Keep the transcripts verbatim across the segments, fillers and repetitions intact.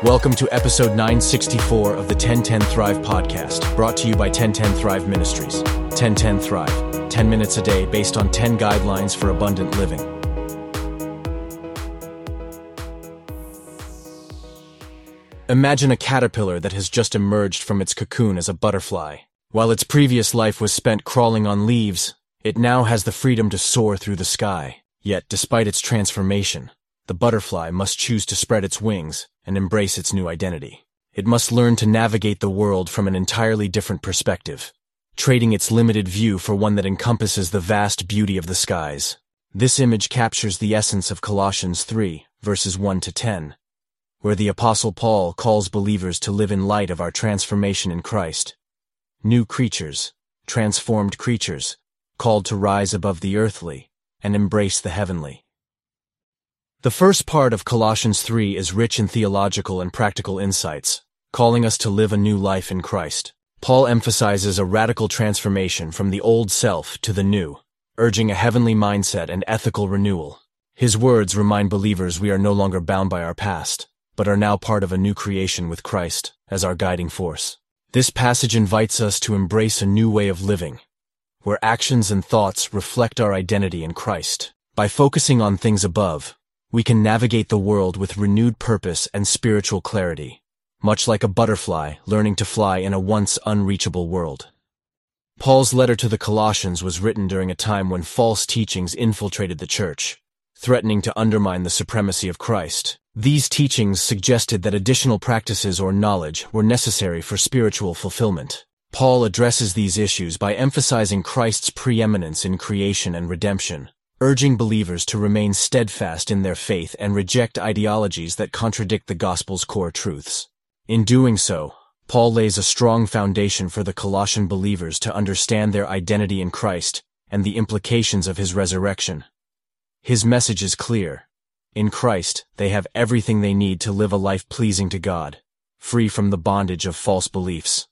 Welcome to episode nine sixty-four of the ten ten Thrive podcast, brought to you by ten ten Thrive Ministries. ten ten Thrive, ten minutes a day based on ten guidelines for abundant living. Imagine a caterpillar that has just emerged from its cocoon as a butterfly. While its previous life was spent crawling on leaves, it now has the freedom to soar through the sky. Yet, despite its transformation, the butterfly must choose to spread its wings and embrace its new identity. It must learn to navigate the world from an entirely different perspective, trading its limited view for one that encompasses the vast beauty of the skies. This image captures the essence of Colossians three, verses one to ten, where the Apostle Paul calls believers to live in light of our transformation in Christ. New creatures, transformed creatures, called to rise above the earthly and embrace the heavenly. The first part of Colossians three is rich in theological and practical insights, calling us to live a new life in Christ. Paul emphasizes a radical transformation from the old self to the new, urging a heavenly mindset and ethical renewal. His words remind believers we are no longer bound by our past, but are now part of a new creation with Christ as our guiding force. This passage invites us to embrace a new way of living, where actions and thoughts reflect our identity in Christ. By focusing on things above, we can navigate the world with renewed purpose and spiritual clarity, much like a butterfly learning to fly in a once unreachable world. Paul's letter to the Colossians was written during a time when false teachings infiltrated the church, threatening to undermine the supremacy of Christ. These teachings suggested that additional practices or knowledge were necessary for spiritual fulfillment. Paul addresses these issues by emphasizing Christ's preeminence in creation and redemption, urging believers to remain steadfast in their faith and reject ideologies that contradict the gospel's core truths. In doing so, Paul lays a strong foundation for the Colossian believers to understand their identity in Christ and the implications of his resurrection. His message is clear. In Christ, they have everything they need to live a life pleasing to God, free from the bondage of false beliefs.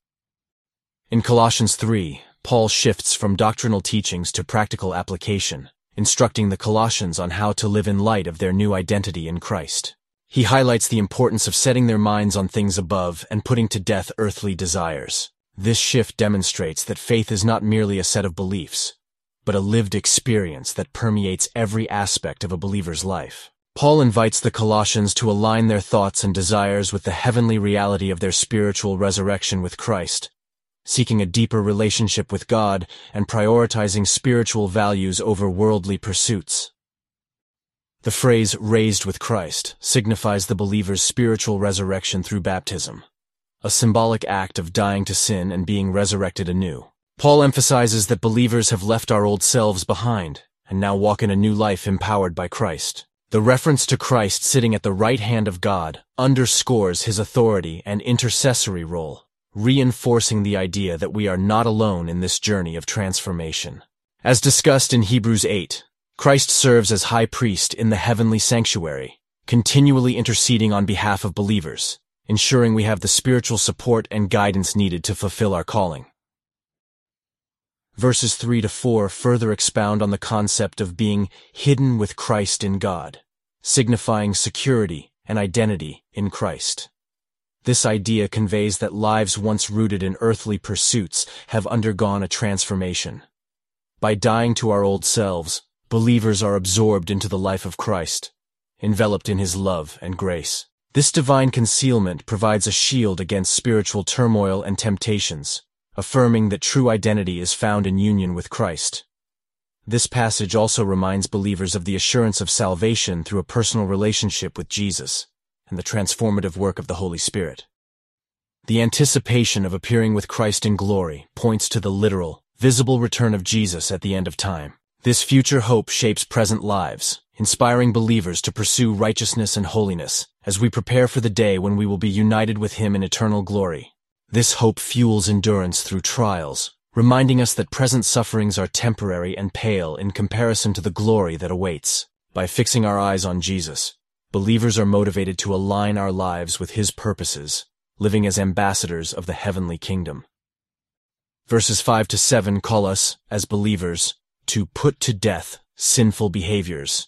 In Colossians three, Paul shifts from doctrinal teachings to practical application, instructing the Colossians on how to live in light of their new identity in Christ. He highlights the importance of setting their minds on things above and putting to death earthly desires. This shift demonstrates that faith is not merely a set of beliefs, but a lived experience that permeates every aspect of a believer's life. Paul invites the Colossians to align their thoughts and desires with the heavenly reality of their spiritual resurrection with Christ, seeking a deeper relationship with God and prioritizing spiritual values over worldly pursuits. The phrase "raised with Christ" signifies the believer's spiritual resurrection through baptism, a symbolic act of dying to sin and being resurrected anew. Paul emphasizes that believers have left our old selves behind and now walk in a new life empowered by Christ. The reference to Christ sitting at the right hand of God underscores his authority and intercessory role, reinforcing the idea that we are not alone in this journey of transformation. As discussed in Hebrews eight, Christ serves as high priest in the heavenly sanctuary, continually interceding on behalf of believers, ensuring we have the spiritual support and guidance needed to fulfill our calling. Verses three to four further expound on the concept of being hidden with Christ in God, signifying security and identity in Christ. This idea conveys that lives once rooted in earthly pursuits have undergone a transformation. By dying to our old selves, believers are absorbed into the life of Christ, enveloped in his love and grace. This divine concealment provides a shield against spiritual turmoil and temptations, affirming that true identity is found in union with Christ. This passage also reminds believers of the assurance of salvation through a personal relationship with Jesus and the transformative work of the Holy Spirit. The anticipation of appearing with Christ in glory points to the literal, visible return of Jesus at the end of time. This future hope shapes present lives, inspiring believers to pursue righteousness and holiness as we prepare for the day when we will be united with him in eternal glory. This hope fuels endurance through trials, reminding us that present sufferings are temporary and pale in comparison to the glory that awaits. By fixing our eyes on Jesus, believers are motivated to align our lives with his purposes, living as ambassadors of the heavenly kingdom. Verses five to seven call us, as believers, to put to death sinful behaviors,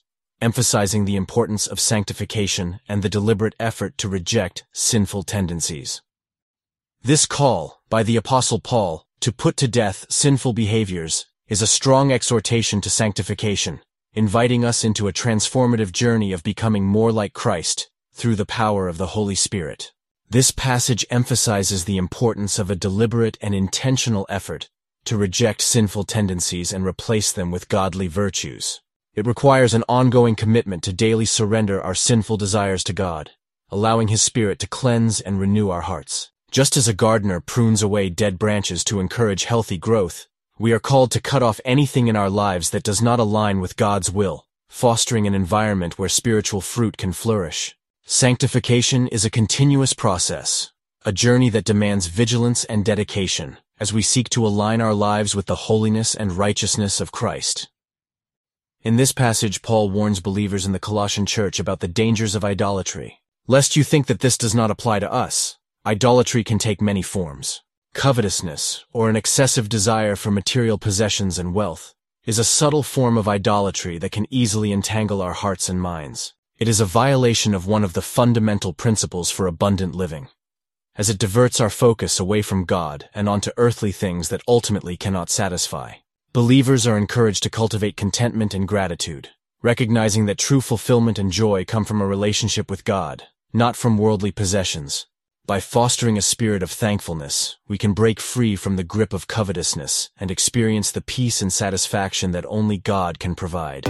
emphasizing the importance of sanctification and the deliberate effort to reject sinful tendencies. This call, by the Apostle Paul, to put to death sinful behaviors is a strong exhortation to sanctification, inviting us into a transformative journey of becoming more like Christ through the power of the Holy Spirit. This passage emphasizes the importance of a deliberate and intentional effort to reject sinful tendencies and replace them with godly virtues. It requires an ongoing commitment to daily surrender our sinful desires to God, allowing His Spirit to cleanse and renew our hearts. Just as a gardener prunes away dead branches to encourage healthy growth, we are called to cut off anything in our lives that does not align with God's will, fostering an environment where spiritual fruit can flourish. Sanctification is a continuous process, a journey that demands vigilance and dedication as we seek to align our lives with the holiness and righteousness of Christ. In this passage, Paul warns believers in the Colossian church about the dangers of idolatry. Lest you think that this does not apply to us, idolatry can take many forms. Covetousness, or an excessive desire for material possessions and wealth, is a subtle form of idolatry that can easily entangle our hearts and minds. It is a violation of one of the fundamental principles for abundant living, as it diverts our focus away from God and onto earthly things that ultimately cannot satisfy. Believers are encouraged to cultivate contentment and gratitude, recognizing that true fulfillment and joy come from a relationship with God, not from worldly possessions. By fostering a spirit of thankfulness, we can break free from the grip of covetousness and experience the peace and satisfaction that only God can provide.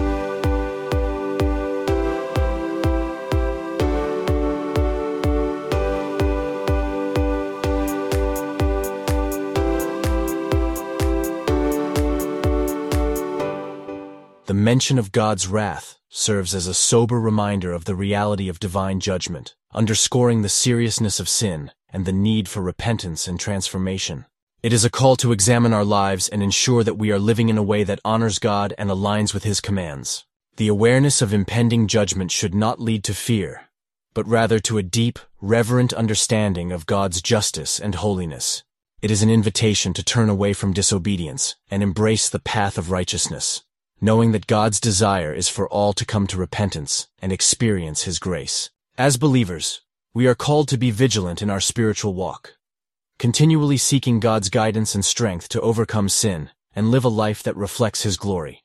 The mention of God's wrath serves as a sober reminder of the reality of divine judgment, underscoring the seriousness of sin and the need for repentance and transformation. It is a call to examine our lives and ensure that we are living in a way that honors God and aligns with His commands. The awareness of impending judgment should not lead to fear, but rather to a deep, reverent understanding of God's justice and holiness. It is an invitation to turn away from disobedience and embrace the path of righteousness, knowing that God's desire is for all to come to repentance and experience His grace. As believers, we are called to be vigilant in our spiritual walk, continually seeking God's guidance and strength to overcome sin and live a life that reflects His glory.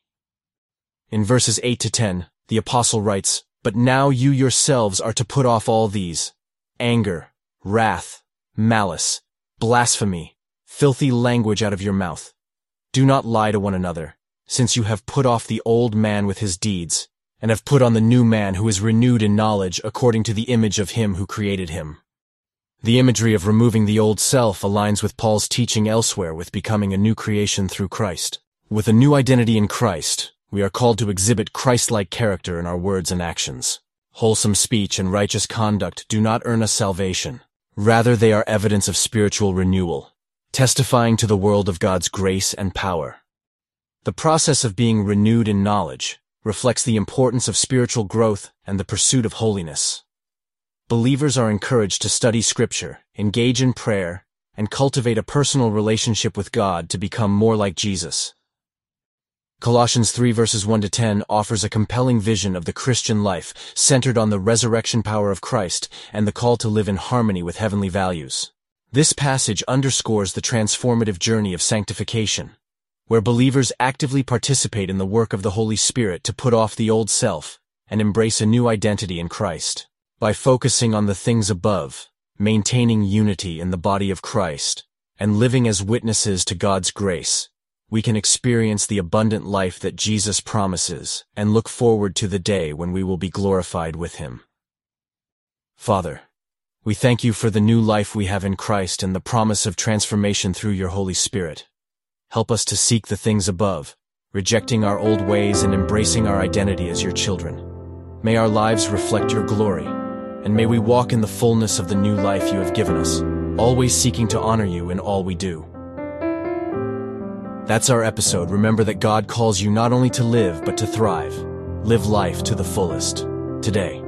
In verses eight to ten, the apostle writes, "But now you yourselves are to put off all these: anger, wrath, malice, blasphemy, filthy language out of your mouth. Do not lie to one another, since you have put off the old man with his deeds, and have put on the new man who is renewed in knowledge according to the image of Him who created him." The imagery of removing the old self aligns with Paul's teaching elsewhere with becoming a new creation through Christ. With a new identity in Christ, we are called to exhibit Christ-like character in our words and actions. Wholesome speech and righteous conduct do not earn us salvation. Rather, they are evidence of spiritual renewal, testifying to the world of God's grace and power. The process of being renewed in knowledge reflects the importance of spiritual growth and the pursuit of holiness. Believers are encouraged to study Scripture, engage in prayer, and cultivate a personal relationship with God to become more like Jesus. Colossians three verses one to ten offers a compelling vision of the Christian life centered on the resurrection power of Christ and the call to live in harmony with heavenly values. This passage underscores the transformative journey of sanctification, where believers actively participate in the work of the Holy Spirit to put off the old self and embrace a new identity in Christ. By focusing on the things above, maintaining unity in the body of Christ, and living as witnesses to God's grace, we can experience the abundant life that Jesus promises and look forward to the day when we will be glorified with Him. Father, we thank You for the new life we have in Christ and the promise of transformation through Your Holy Spirit. Help us to seek the things above, rejecting our old ways and embracing our identity as Your children. May our lives reflect Your glory, and may we walk in the fullness of the new life You have given us, always seeking to honor You in all we do. That's our episode. Remember that God calls you not only to live, but to thrive. Live life to the fullest today.